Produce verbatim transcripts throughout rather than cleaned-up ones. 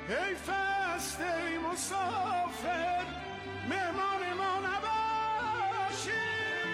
حیف است ای مسافر مهمان ما نباشی.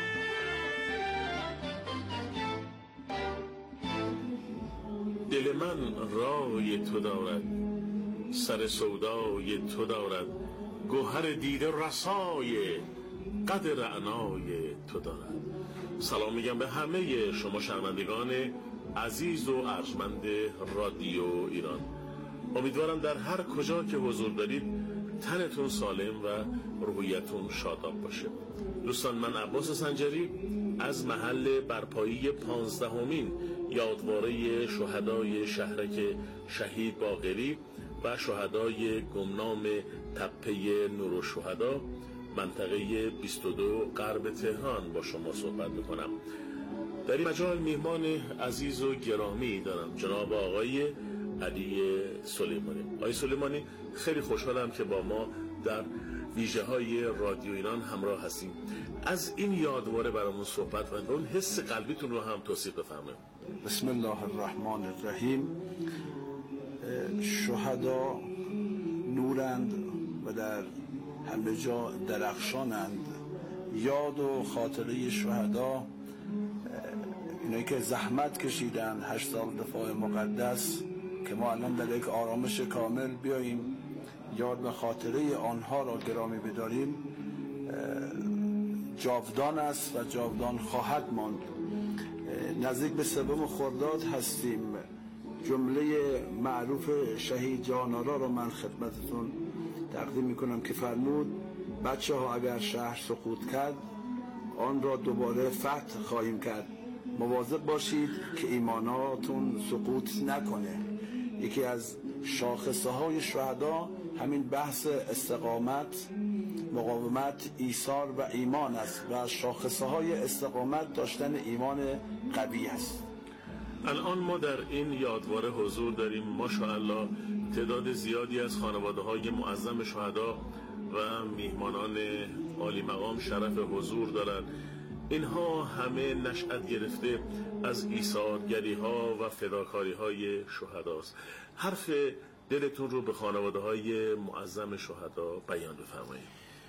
دل من رای تو دارد، سر سودای تو دارد، گوهر دیده رسای قدر رعنای تو دارد. سلام میگم به همه شما شنوندگان عزیز و ارجمند رادیو ایران. امیدوارم در هر کجا که حضور دارید تنتون سالم و روحیتون شاداب باشه. دوستان، من عباس سنجری از محل برپایی پانزدهمین یادواره شهدای شهرک شهید باقری و شهدای گمنام تپه نورالشهدا منطقه بیست و دو غرب تهران با شما صحبت میکنم. در این مجال میهمان عزیز و گرامی دارم، جناب آقای علی سلیمانی. آقای سلیمانی، خیلی خوشحالم که با ما در ویژه های رادیو ایران همراه هستیم. از این یادواره برامون صحبت و اون حس قلبیتون رو هم توصیف بفرمایید. بسم الله الرحمن الرحیم. شهدا نورند و در همه جا درخشانند. یاد و خاطره شهدا، اینایی که زحمت کشیدن هشت سال دفاع مقدس، که ما الان در یک آرامش کامل بیاییم یاد و خاطره آنها را گرامی بداریم، جاودان است و جاودان خواهد ماند. نزدیک به سوم خرداد هستیم. جمله معروف شهید جهان‌آرا را من خدمتتون تقدیم میکنم که فرمود بچه ها اگر شهر سقوط کرد آن را دوباره فتح خواهیم کرد، مواظب باشید که ایماناتون سقوط نکنه. یکی از شاخصه های شهدا همین بحث استقامت، مقاومت، ایثار و ایمان است و از شاخصه های استقامت داشتن ایمان قوی است. الان ما در این یادواره حضور داریم ماشاءالله تعداد زیادی از خانواده های معظم شهدا و میهمانان عالی مقام شرف حضور دارند. اینها همه نشأت گرفته از ایثارگری ها و فداکاری های شهداست. حرف دلتون رو به خانواده های معظم شهدا بیان بفرمایید.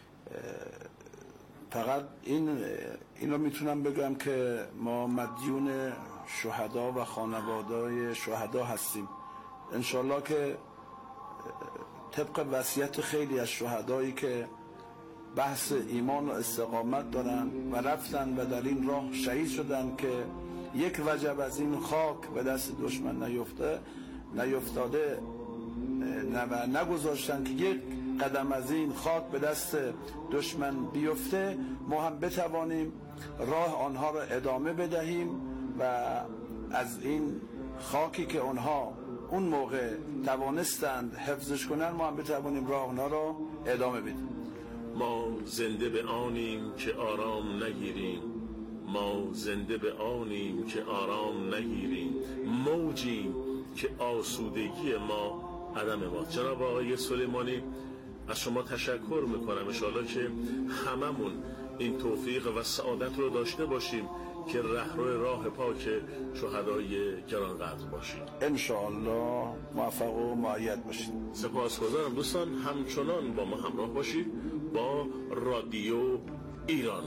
فقط این این رو میتونم بگم که ما مدیون شهدا و خانواده شهدا هستیم. انشالله که طبق وصیت خیلی از شهدایی که بحث ایمان و استقامت دارن و رفتن و در این راه شهید شدن که یک وجب از این خاک به دست دشمن نیفته نیفتاده و نگذاشتن که یک قدم از این خاک به دست دشمن بیفته، ما هم بتوانیم راه آنها را ادامه بدهیم و از این خاکی که آنها اون موقع توانستند حفظش کنن ما هم بتوانیم راه آنها را ادامه بدیم. ما زنده به آنیم که آرام نگیریم، ما زنده به آنیم که آرام نگیریم، موجیم که آسودگی ما عدم ما. جناب آقای سلیمانی، از شما تشکر میکنم. انشاءالله که هممون این توفیق و سعادت رو داشته باشیم که رهرو راه پاک شهدای گرانقدر باشیم. انشاءالله موفق و مؤید باشید. سپاسگزارم دوستان، همچنان با ما همراه باشید با رادیو ایران.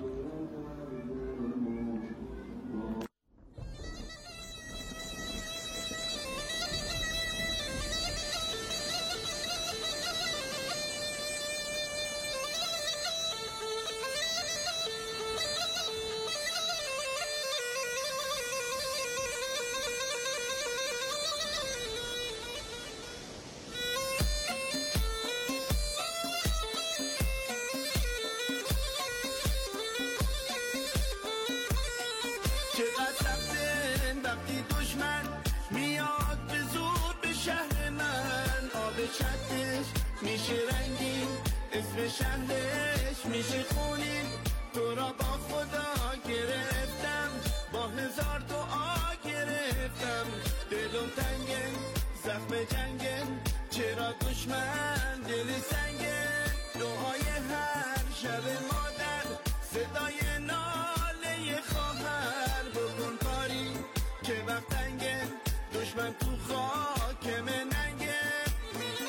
میشه رنگین اسم شهرش میشه خونین، تو را با خدا گرفتم، با هزار دعا گرفتم، دلم تنگه زخم جنگه، چرا دشمن دل سنگه، دعای هر شب مادر، صدای ناله خواهر، بکن کاری که وقت تنگه، دشمن تو خاک مننگه.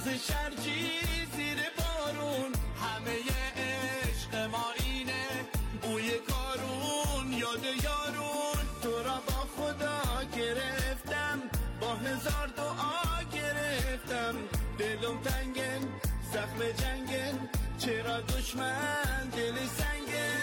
روز شرجی زیر بارون، همه عشق ما اینه، بوی کارون یاد یارون. تو را با خدا گرفتم، با هزار دعا گرفتم. دلم تنگه زخم جنگه، چرا دشمن دل سنگه.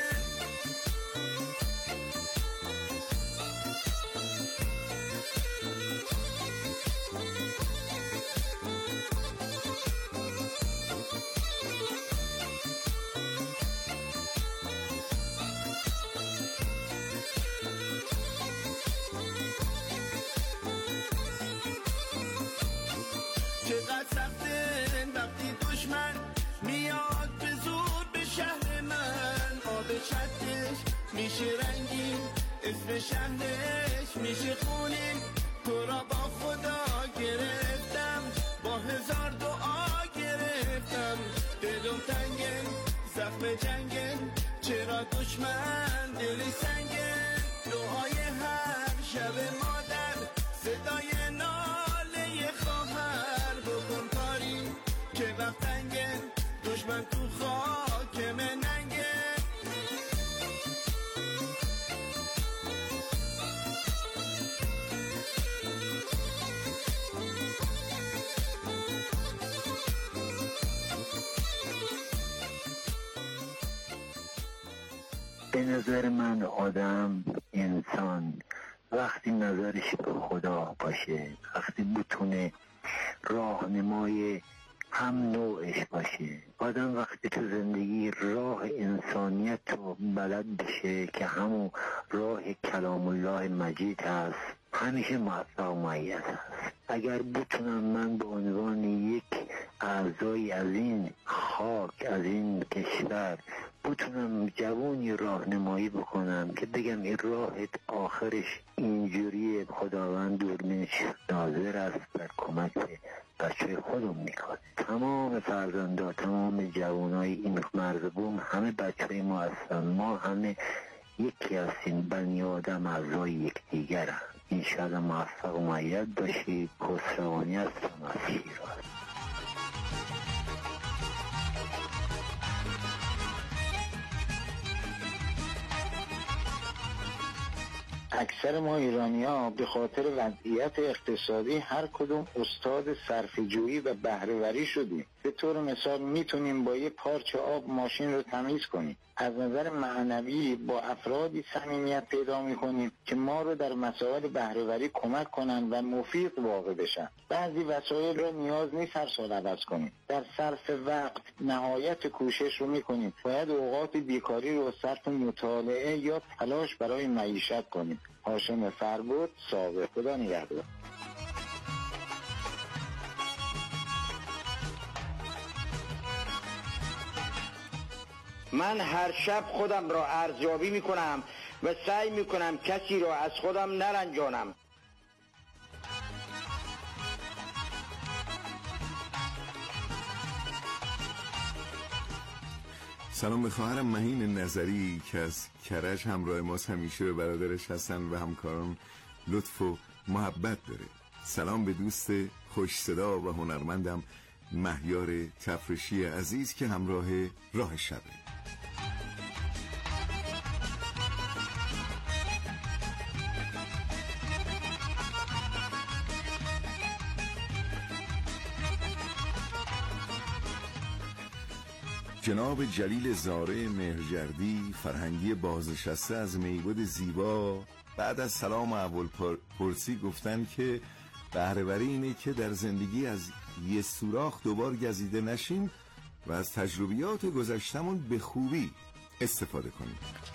چقدر سخته وقتی دشمن میاد به زور به شهر من. آب شدش میشه رنگین، اسم شهرش میشه خونین. تو را با خدا گرفتم، با هزار دعا گرفتم. دلم تنگه زخم جنگه، چرا دشمن دل سنگه. دعای هر شب مادر، صدای ناله خواهر. بکن کاری که وقت تنگه، دشمن تو خاک مننگه. به نظر من آدم، انسان، وقتی نظرش به خدا باشه، وقتی بتونه راهنمای هم نوعش باشه، آدم وقتی تو زندگی راه انسانیت رو بلد بشه که همون راه کلام الله مجید هست، همیشه موفق و مؤید هست. اگر بتونم من به عنوان یک اعضای از این خاک، از این کشور، بتونم جوانی راهنمایی بکنم که بگم این راهت آخرش اینجوری، خداوند دوربینش ناظر است در کمک به بچه خودم میکنه. تمام فرزندا، تمام جوانای این مرزبوم همه بچه ما هستن. ما همه یکی هستیم، بنی آدم اعضای یکدیگر هم. انشاءالله موفق و مؤید باشید. خسروانی هستم از شیراز. اکثر ما ایرانی‌ها به خاطر وضعیت اقتصادی هر کدوم استاد صرفه‌جویی و بهره‌وری شدیم. به طور مثال میتونیم با یه پارچه آب ماشین رو تمیز کنیم. از نظر معنوی با افرادی صمیمیت پیدا میکنیم که ما رو در مسائل بهره‌وری کمک کنن و مفید واقع بشن. بعضی وسایل رو نیاز نیست هر سال عوض کنیم. در صرف وقت نهایت کوشش رو میکنیم. باید اوقات بیکاری رو صرف مطالعه یا تلاش برای معیشت کنیم. هاشم فربود، صابر. خدا نگهدار. من هر شب خودم را ارزیابی میکنم و سعی میکنم کسی را از خودم نرنجانم. سلام به خواهرم مهین نظری که از کرج همراه ماست. همیشه به برادرش حسن و همکاران لطف و محبت داره. سلام به دوست خوش صدا و هنرمندم مهیار تفرشی عزیز که همراه راه شبه. جناب جلیل زاره مهرجردی فرهنگی بازنشسته از میبود زیبا بعد از سلام و اول پرسی گفتن که بهره‌وری اینه که در زندگی از یه سوراخ دوبار گزیده نشیم و از تجربیات گذشتمون به خوبی استفاده کنیم.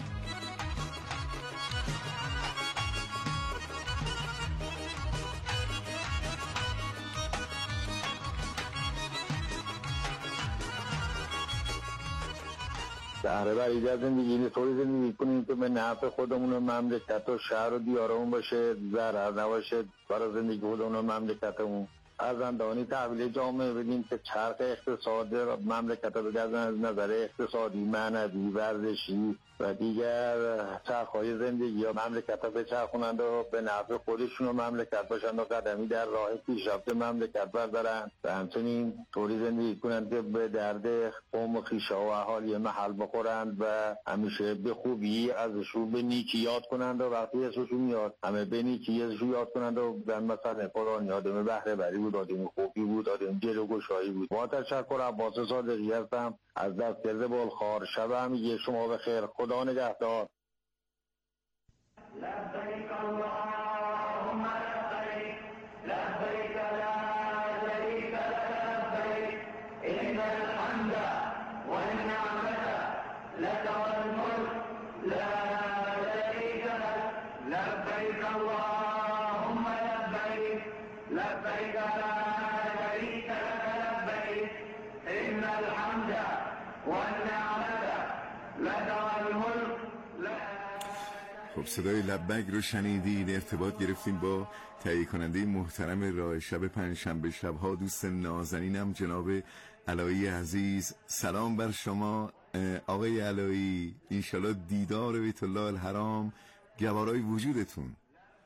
بهره‌وری در زندگی طوری زندگی کنیم که به نفع خودمون و مملکت و شهر و دیارمون باشه، ضرر نباشه برای زندگی خودمون و مملکتمون. ارزندانی تحویل جامعه بدیم که چرخ اقتصاد مملکت رو از نظر اقتصادی، معنوی، ورزشی و دیگر چرخهای زندگی یا مملکت رو بچرخونند و به نفع خودشون و مملکت باشند و قدمی در راه پیشرفت مملکت بردارند و همچنین طوری زندگی کنند که به درد قوم و خویشه و اهالی محل بخورند و همیشه به خوبی ازشون به نیکی یاد کنند و وقتی ازشون میاد همه به نیکی ازشون یاد کنند و در مثلا قرآن آدم بهره بری بود، آدم خوبی بود، آدم جلوگشایی بود. با تشکر عباس صادقی هستم از دستگرد بالخار. شب همگی شما بخیر. خدا نگهدار. لبیک اللهم لبیک لبیک لا شریک لک لبیک ان الحمد والنعمة لك والملك لا شریک لك لبیک اللهم لبیک لبیک لا شریک لك لبیک ان الحمد والنعمة لك والملك. خب صدای لبک رو شنیدید. ارتباط گرفتیم با تهیه کننده محترم راه شب پنجشنبه شب‌ها، دوست نازنینم جناب علایی عزیز. سلام بر شما آقای علایی، انشالله دیدار بیت الله الحرام گوارای وجودتون.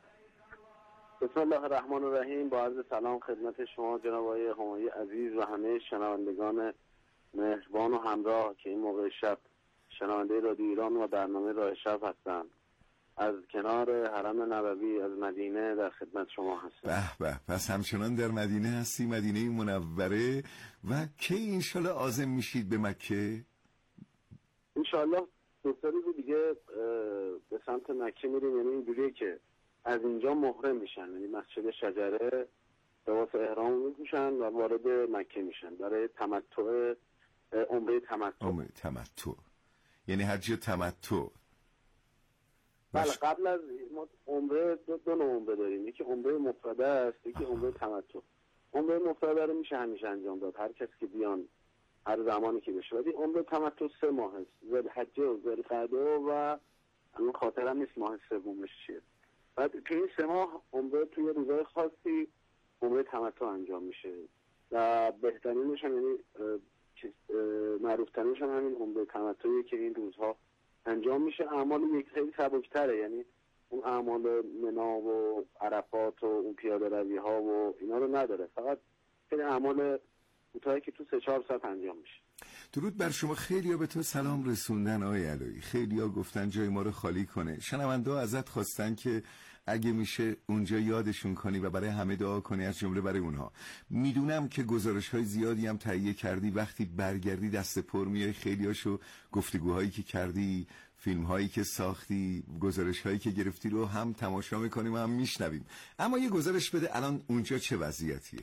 بسم الله الرحمن الرحیم. با عرض سلام خدمت شما جناب آقای همایی عزیز و همه شنوندگان مهربان و همراه که این موقع شب شنونده رادیو ایران و برنامه راه شب هستند. از کنار حرم نبوی از مدینه در خدمت شما هستم. به به، پس همچنان در مدینه هستی، مدینه منوره. و کی انشالله عازم میشید به مکه؟ انشالله دو سه روز دیگه به سمت مکه میریم. یعنی اینجوریه که از اینجا محرم میشن، یعنی مسجد شجره لباس احرام میپوشن و وارد مکه میشن برای تمتع، عمره تمتع. عمره تمتع یعنی حج تمتع. بله، قبل از ما عمره دو, دو نوع عمره داریم، یکی عمره مفرده است، یکی عمره تمتع. عمره مفرده رو میشه همیشه انجام داد، هر کسی که بیان هر زمانی که بشه. ولی عمره تمتع سه ماه است، ذوالحجه و ذوالقعده و الان خاطرم نیست ماه سومش چیه. بعد تو این سه ماه عمره توی روزهای خاصی عمره تمتع انجام میشه و بهترینش هم یعنی معروفترینش هم همین عمره تمتعی که این روزها انجام میشه. اعمال یک خیلی سبکتره، یعنی اون اعمال منا و عرفات و اون پیاده روی ها و اینا رو نداره، فقط خیلی اعمال کوتاهی که تو سه چهار ساعت انجام میشه. درود بر شما. خیلی ها به تو سلام رسوندن آقای علایی، خیلی ها گفتن جای ما رو خالی کنه. شنونده ها ازت خواستن که اگه میشه اونجا یادشون کنی و برای همه دعا کنی، از جمله برای اونها. میدونم که گزارش های زیادی هم تهیه کردی، وقتی برگردی دست پر میای خیلی هاشو، گفتگوهایی که کردی، فیلم هایی که ساختی، گزارش هایی که گرفتی رو هم تماشا میکنیم و هم میشنویم. اما یه گزارش بده الان اونجا چه وضعیتیه؟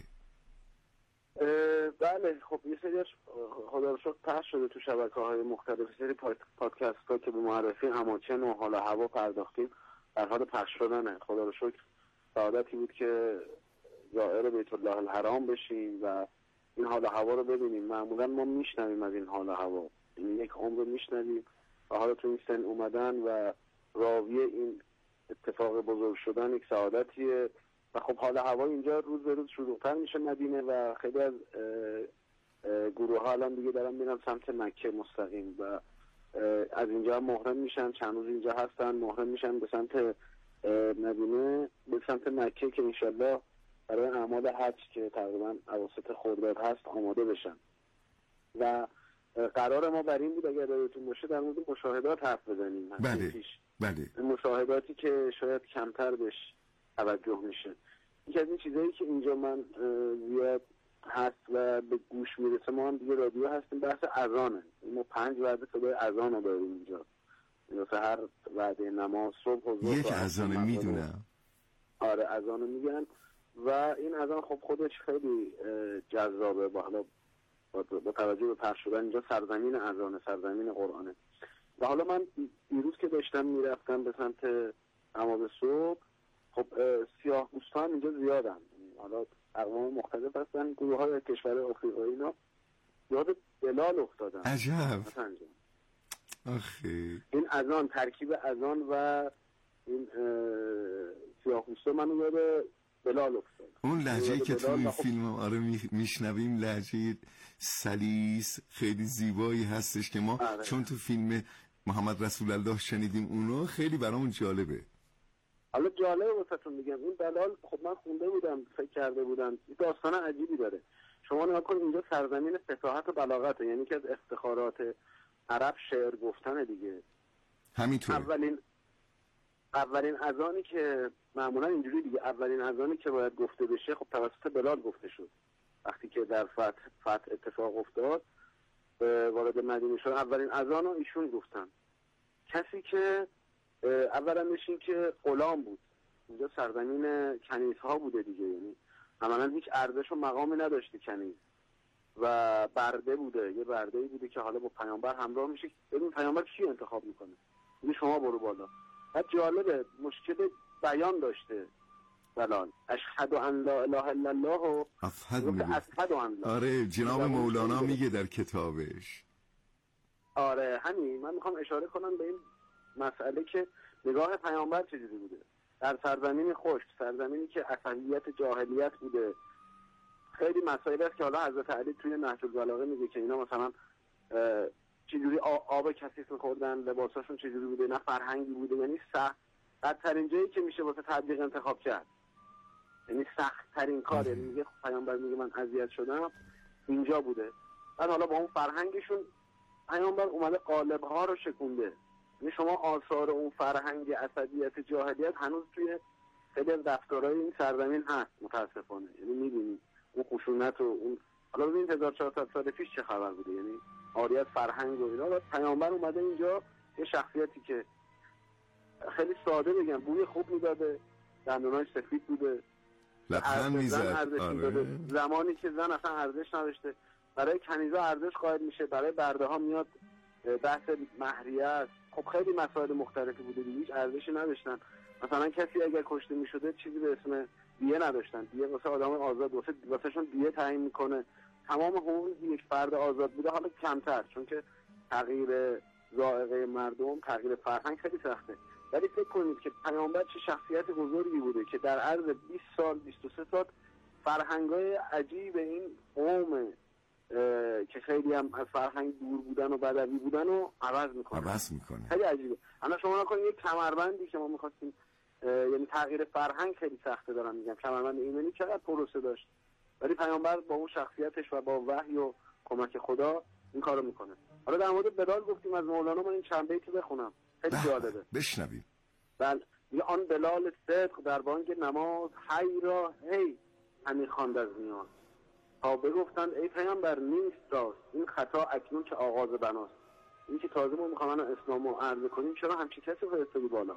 بله، خب یه سریش خدا رو شکر پخش شده تو شبکه‌های مختلف، سری پادکست ها که به معرفی اماکن و حال هوا پرداختیم در حال پخش شدنه. خدا رو شکر سعادتی بود که زائر بیت الله الحرام بشیم و این حال هوا رو ببینیم. معمولا ما میشنویم از این حال هوا، یعنی یک عمر میشنویم و حالا تو این سن اومدن و راوی این اتفاق بزرگ شدن یک سعادتیه. و خب حال هوا اینجا روز به روز شلوغ‌تر میشه مدینه و خیلی از گروه ها الان دیگه دارن میرن سمت مکه مستقیم و از اینجا محرم میشن، چند روز اینجا هستن، محرم میشن به سمت مدینه، به سمت مکه که انشالله برای اعمال حج که تقریبا اواسط خرداد هست آماده بشن. و قرار ما بر این بود اگر یادتون باشه در مورد مشاهدات حرف بزنیم. بله بله. مشاهداتی که شاید کمتر بهش توجه میشه. یکی از این چیزایی که اینجا من زیاد هست و به گوش میرسه، ما هم دیگه رادیو هستیم، بحث اذانه. ما پنج وعده صدای اذان رو داریم اینجا، مثلا هر وعده نماز صبح و ظهر یک اذان میدونم. آره اذان میگن و این اذان خب خودش خیلی جذابه با حالا با توجه به پخش شدن اینجا سرزمین اذان، سرزمین قرآنه. و حالا من دیروز که داشتم میرفتم به سمت نماز صبح، خب سیاه پوستان اینجا زیادن، حالا اقوام مختلف هستن، گروه های کشور آفریقایی اینا یاد بلال افتادن. عجب. آخه این اذان، ترکیب اذان و این سیاه پوستا منو یاد بلال افتاد. اون لهجه‌ای که تو این خب... فیلم آره میشنویم لهجه سلیس خیلی زیبایی هستش که ما آره. چون تو فیلم محمد رسول الله شنیدیم اونو خیلی برامون جالبه. حالا جالبه واسهتون میگم این بلال خب من خونده بودم فکر کرده بودم داستان عجیبی داره. شما نگاه کن اینجا سرزمین فصاحت و بلاغته، یعنی که از افتخارات عرب شعر گفتن دیگه. همینطوره. اولین اولین اذانی که معمولا اینجوری دیگه اولین اذانی که باید گفته بشه خب توسط بلال گفته شد. وقتی که در فتح فتح اتفاق افتاد وارد مدینه شد اولین اذان رو ایشون گفتن. کسی که اولا نشین که غلام بود، اینجا سرزمین کنیزها بوده دیگه، یعنی عملا هیچ ارزش و مقامی نداشته کنیز و برده بوده، یه برده‌ای بوده که حالا با پیامبر همراه میشه. ببین پیامبر کی انتخاب میکنه؟ یعنی شما برو بالا. بعد جالبه مشکل بیان داشته بلال، اشهد ان لا اله الا الله و اشهد ان لا. آره جناب مولانا میگه در کتابش. آره همین من میخوام اشاره کنم به این مسئله که نگاه پیامبر چجوری بوده در سرزمین خشک، سرزمینی که عصبیت جاهلیت بوده. خیلی مسائل هست که حالا حضرت علی توی نهج البلاغه میگه که اینا مثلا چجوری آب کثیف میخوردن، لباساشون چجوری بوده، نه فرهنگی بوده. یعنی سخت بدترین جایی که میشه واسه تبلیغ انتخاب کرد، یعنی سخت ترین کار. یعنی میگه پیامبر میگه من اذیت شدم اینجا بوده. بعد حالا با اون فرهنگشون پیامبر اومده قالب ها رو شکونده. یعنی شما آثار اون فرهنگ عصبیت جاهلیت هنوز توی خیلی از دفترهای این سرزمین هست متاسفانه. یعنی میبینید اون خشونت و اون حالا ببینید هزار و چهارصد سال پیش چه خبر بوده، یعنی عاری از فرهنگ و اینا. و پیامبر اومده اینجا یه شخصیتی که خیلی ساده بگم بوی خوب میداده، دندوناش سفید بوده، لبخند میزد. آره. زمانی که زن اصلا ارزش نداشته، برای کنیزا ارزش قائل میشه، برای برده ها میاد بحث مهریه است. خب خیلی مسائل مختلفی بوده دیگه، هیچ ارزشی نداشتن. مثلا کسی اگر کشته میشده چیزی به اسم دیه نداشتن، دیه واسه آدم آزاد واسه واسهشون دیه تعیین میکنه. تمام حقوق یک فرد آزاد بوده حالا کمتر، چون که تغییر ذائقه مردم، تغییر فرهنگ خیلی سخته. ولی فکر کنید که پیامبر چه شخصیت بزرگی بوده که در عرض بیست سال بیست و سه سال فرهنگای عجیب این قوم که خیلی هم از فرهنگ دور بودن و بدوی بودن و عوض میکنه. عوض میکنه. خیلی عجیبه. الان شما نکنید یک کمربندی که ما میخواستیم، یعنی تغییر فرهنگ خیلی سخته دارم میگم، کمربند ایمنی چقدر پروسه داشت، ولی پیامبر با اون شخصیتش و با وحی و کمک خدا این کارو میکنه. حالا در مورد بلال گفتیم از مولانا، من این چند بیتی بخونم خیلی جالبه. بشنویم. بله میگه آن بلال صدق در بانگ نماز، حی را هی همی خواند از نیاز. تا بگفتند ای پیامبر نیست راست، این خطا اکنون که آغاز بناست. این که تازه ما میخوام اسلامو عرضه کنیم، چرا همچی کسی فرستادی بالا؟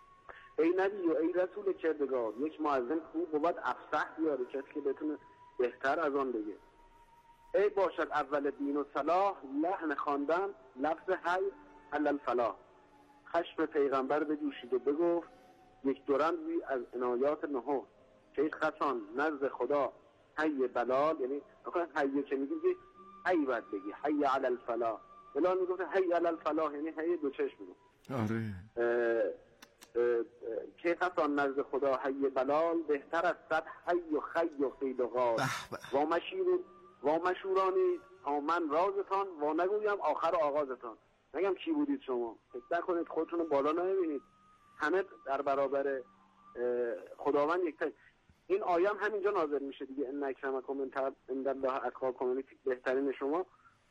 ای نبی و ای رسول کردگار، یک مؤذن خوب بود افصح بیاره، کسی که بتونه بهتر از آن بگه. ای باشد اول دین و صلاح، لحن خواندن لفظ حی علی الفلاح. خشم پیغمبر بجوشید و بگفت، یک دورندی از عنایات نهفت. که خطان نزد خدا حی بلال، یعنی اصلا حی که میگی حی باید بگی حی علی الفلاح. بلال میگفت حی علی الفلاح، یعنی حی دو چشم میگفت. آره. که خطان نزد خدا حی بلال، بهتر از صد حی و خی و خیل و غال. و مشیرون و مشورانید تا من رازتان، و نگویم آخر آغازتان. نگم کی بودید شما، فکر نکنید خودتون رو بالا نمیبینید، همه در برابر خداوند یکتا. این آیه هم همینجا نازل میشه دیگه، ان اکرمکم عند الله اتقاکم، بهترین شما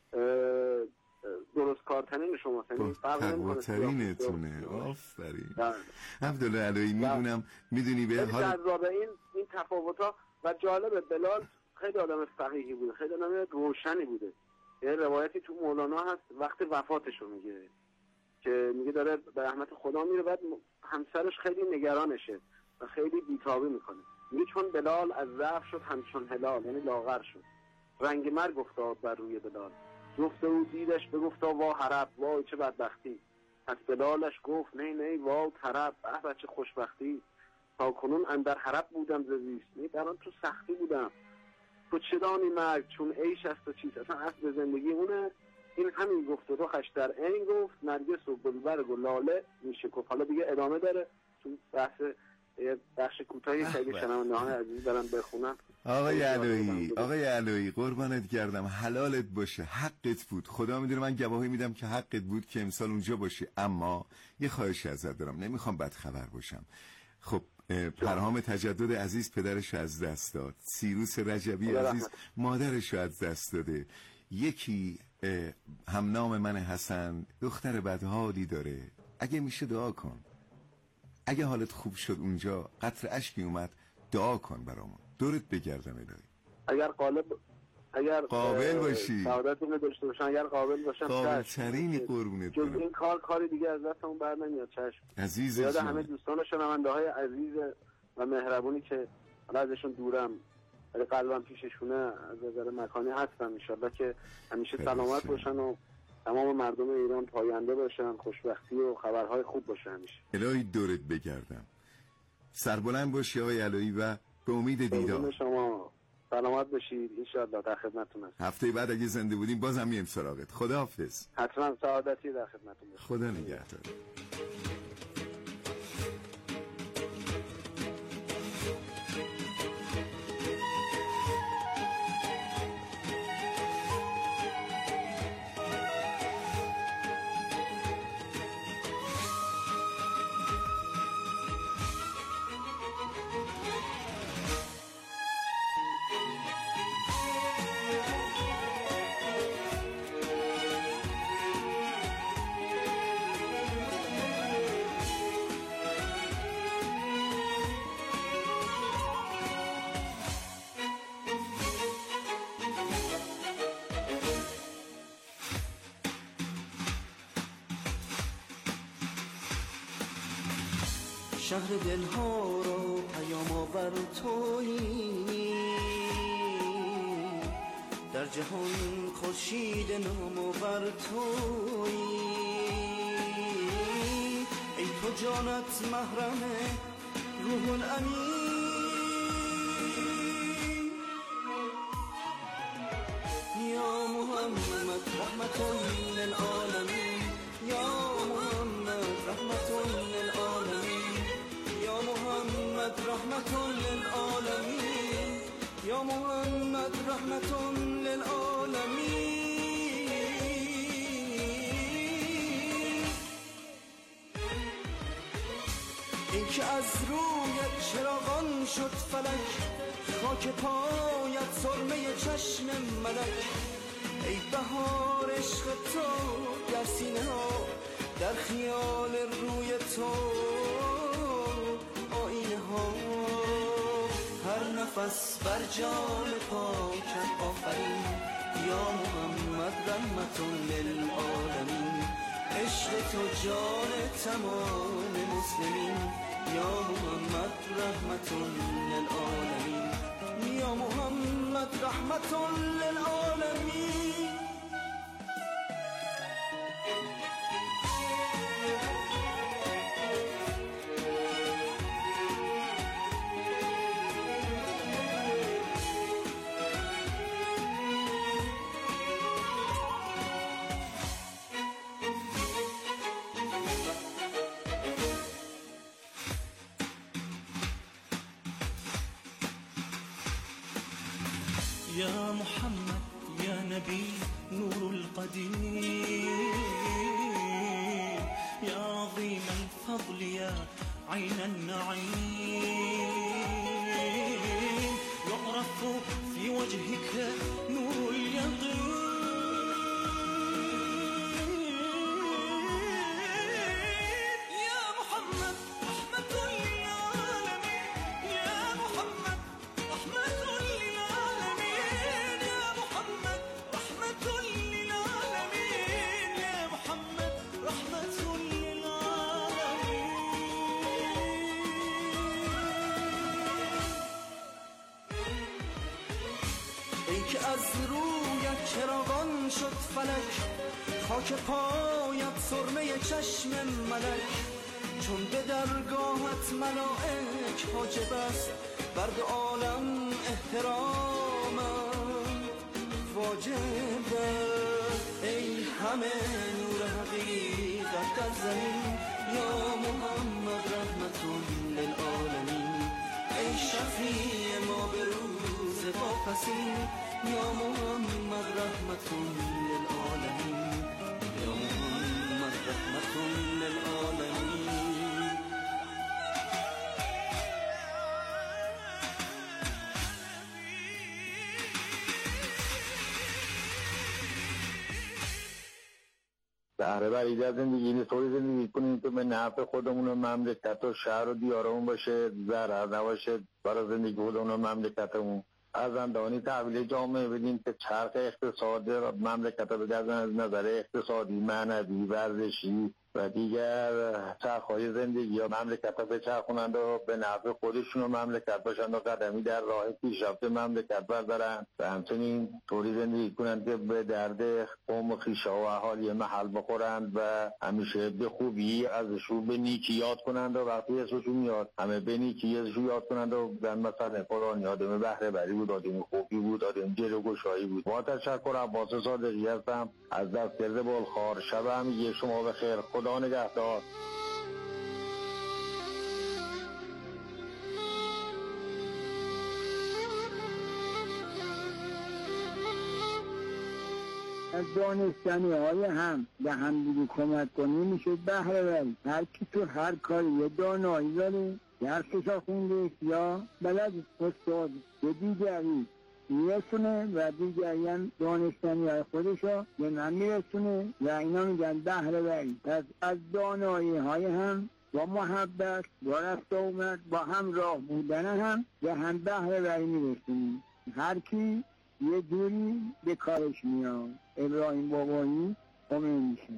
درست کارترین شما، یعنی فرق نمیکنه. آفرین. عبدالله علایی میدونم میدونی به حال جذاب این این تفاوت‌ها. و جالبه بلال خیلی آدم فقیهی بوده، خیلی آدم روشنی بوده. یه روایتی تو مولانا هست وقت وفاتش رو میگه که میگه داره به رحمت خدا میره، بعد همسرش خیلی نگرانشه و خیلی بیتابی میکنه. میگه چون بلال از ضعف شد همچون هلال، یعنی لاغر شد، رنگ مرگ افتاد بر روی بلال. جفت او دیدش بگفتا وا حرب، وای چه بدبختی. از بلالش گفت نه نه وا طرب، به چه خوشبختی. تا کنون اندر حرب بودم ز زیست، نه در آن تو سختی بودم. تو چه دانی مرگ چون عیش است و چیست، اصلا اصل زندگی اونه. این همین گفت و رخش در عین گفت، نرگس و گلبرگ و لاله میشه گفت. حالا دیگه ادامه داره تو بحث یه بخش کوتاهی خیلی شنونده‌های عزیز برام بخونم. آقای علویی آقای علویی قربانت گردم، حلالت باشه، حقت بود، خدا میدونه من گواهی میدم که حقت بود که امسال اونجا باشی، اما یه خواهش ازت دارم، نمیخوام بد خبر باشم. خب پرهام تجدد عزیز پدرش از دست داد، سیروس رجبی عزیز مادرش از دست داده، یکی هم نام من حسن دختر بدحالی داره. اگه میشه دعا کن، اگه حالت خوب شد اونجا قطر اشکی اومد دعا کن برامون، دورت بگردم الهی. اگر قالب اگر قابل باشی، سعادتتون داشته باشن، اگر قابل باشن، قابل ترینی قربونت برم. این کار کاری دیگه از دستمون بر نمیاد. چشم عزیز یاد همه دوستان و شنونده‌های عزیز و مهربونی که ازشون دورم ولی قلبم پیششونه، از نظر مکانی هستم. ان شاءالله که همیشه سلامت باشن و تمام مردم ایران پاینده باشن، خوشبختی و خبرهای خوب باشه همیشه. الهی دورت بگردم، سربلند باشی آقای علویی و به امید دیدار. شما سلامت باشید، ان شاءالله در خدمتتون هستم. هفته بعد اگه زنده بودیم بازم میام سراغت. خداحافظ. حتما سعادتی در خدمتتون. خدا نگهدار. شهر دلها رو پیام آور تویی، در جهان خورشید نام آور تویی، ای تو جانت محرم روح الامین، یا محمد رحمت للعالمین، یا محمد رحمت للعالمین، یا محمد رحمت للعالمین، یا محمد رحمت للعالمین. این که از روی چراغان شد فلک، خاک پایت سرمه چشم ملک، ای بهار عشق تو در سینه ها، در خیال روی تو آینه ها، هر نفس بر جان پاکت آفرین، یا محمد رحمت للعالمین، عشق تو جان تمام مسلمین، یا محمد رحمت للعالمین، یا محمد رحمت للعالمین. يا محمد يا نبي نور القديم، يا عظيم الفضل يا عين النعيم، يعرف في وجهك نور اليقين، يا محمد رحمة للعالمين، يا محمد رحمة للعالمين، يا محمد رحمة للعالمين، يا محمد رحمة للعالمين. ای که از رویت چراغان شد فلک، خاک پایت سرمه چشم ملک، چون به درگاهت ملائک حاجب است، بر دو عالم احترامم واجب است، ای همه نور حقیقت در زمین، یا محمد رحمت للعالمین. نفسی یا محمد رحمت للعالمین یا محمد رحمت للعالمین. بهره وری از زندگی طوری زندگی کنیم که به نفع خودمون و مملکت و شهر و دیارمون باشه، ضرر نباشه برای زندگی خودمون و مملکتمون. از اندانی تحویل جامعه بدیم که چرخ اقتصاد مملکت رو بدازن از نظر اقتصادی، معنوی، ورزشی و دیگر چرخهای زندگی یا مملکت رو بچرخونند و به نفع خودشون و مملکت باشند و قدمی در راه پیشرفت مملکت بردارند و همچنین طوری زندگی کنند که به درد قوم و خویشه و اهالی محل بخورند و همیشه به خوبی ازشون به نیکی یاد کنند و وقتی اسمشون میاد همه به نیکی ازشون یاد کنند و در مثلا قرآنی آدم بهره وری بود، آدم خوبی بود، آدم جلوگشایی بود. با تشکر عباس صادقی هستم از دستگرد بلخار. شب همگی شما بخیر. خدا نگهدار. از دانستنی های هم به هم دیگه کمک کنی میشه بهره وری. هر کی تو هر کاری یه دانایی داره، درسشا خونده یا بلد استاد به دیگری میرسونه و دیگری هم دانستنی های خودشا به من میرسونه و اینا میگن بهره وری. پس از دانایی های هم با محبت با رفت اومد با هم راه بودن هم به هم بهره وری میرسونیم. هر کی یه دوری به کارش میاد. ابراهیم بابایی امید میشه.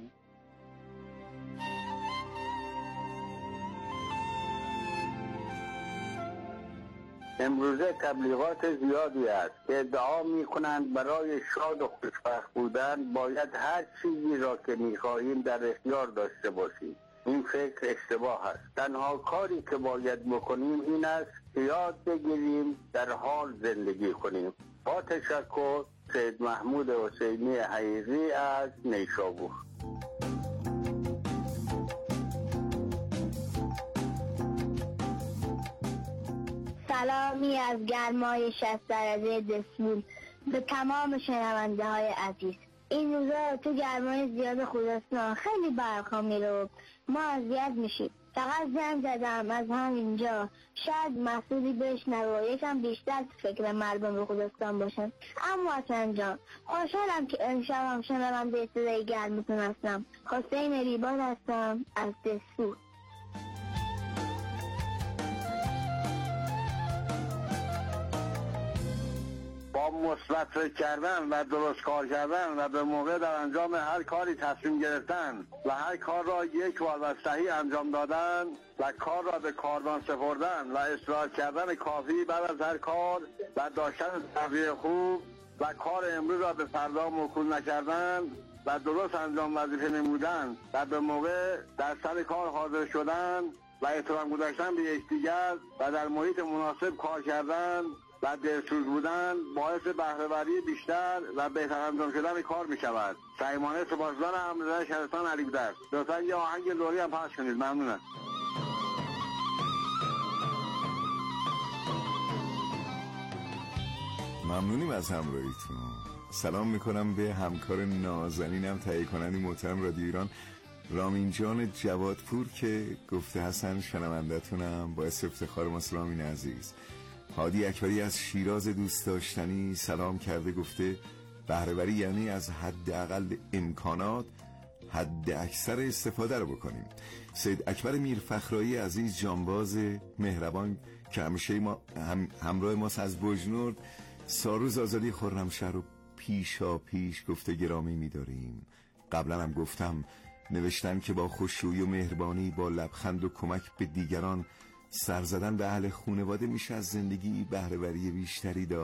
امروزه تبلیغات زیادی است که ادعا می کنند برای شاد و خوشبخت بودن باید هر چیزی را که می خواهیم در اختیار داشته باشیم. این فکر اشتباه است. تنها کاری که باید بکنیم این است که یاد بگیریم در حال زندگی کنیم. با تشکر. سید محمود حسینی حقیقی از نیشابور. سلامی از گرمای شصت درجه دسمول به تمام شنونده های عزیز. این روزا تو گرمای زیاد خودستان خیلی برقا میره، ما اذیت میشیم. فقط زنگ زدم از همینجا شاید مسئولی بشنوه، یکم بیشتر تو فکر مردم به خودستان باشن. اما حسن جان خوشحالم که امشب هم شنونده صدای گرمتون هستم. حسین ریباد هستم از دسفور. با مثبت فکر کردن و درست کار کردن و به موقع در انجام هر کاری تصمیم گرفتن و هر کار را یک بار و صحیح انجام دادن و کار را به کاردان سپردن و استراحت کردن کافی بعد از هر کار و داشتن تغذیه خوب و کار امروز را به فردا موکول نکردن و درست انجام وظیفه نمودن و به موقع در سر کار حاضر شدن و احترام گذاشتن به یکدیگر و در محیط مناسب کار کردن و دلسوز بودن باعث بهره‌وری بیشتر و بهتر انجام شدن کار می شود. صمیمانه سپاسگزارم. رضا شهرستان علی بودرز. لطفاً یه آهنگ دوری هم پخش کنید. ممنونم. ممنونیم از همراهیتون. سلام میکنم به همکار نازنینم تهیه کننده محترم رادیو ایران رامین جان جوادپور که گفته حسن شنوندتونم. باعث افتخار ما رامین عزیز. هادی اکبری از شیراز دوست داشتنی سلام کرده، گفته بهره‌وری یعنی از حداقل امکانات حد اکثر استفاده رو بکنیم. سید اکبر میرفخرایی عزیز جانباز مهربان که همیشه ما هم همراه ماست از بجنورد ساروز آزادی خرمشهر رو پیشا پیش گفته گرامی می‌داریم. قبلا هم گفتم نوشتن که با خوشرویی و مهربانی با لبخند و کمک به دیگران سر زدن به اهل خانواده میشه از زندگی بهره‌وری بیشتری داشت.